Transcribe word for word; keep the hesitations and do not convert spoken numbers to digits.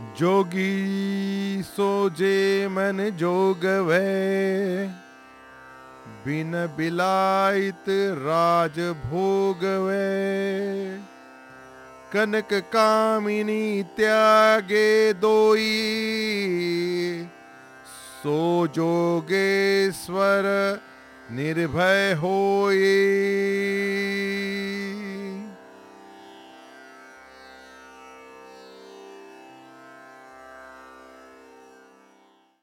जोगी सोजे मन जोगवै, बिन बिलाइत राज भोगवै। कनक कामिनी त्यागे दोई, सो जोगेश्वर निर्भय होए।